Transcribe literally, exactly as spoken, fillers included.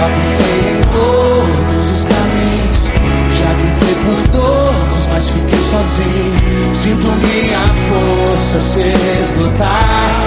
já trilhei em todos os caminhos, já gritei por todos, mas fiquei sozinho. Sinto minha força se esgotar.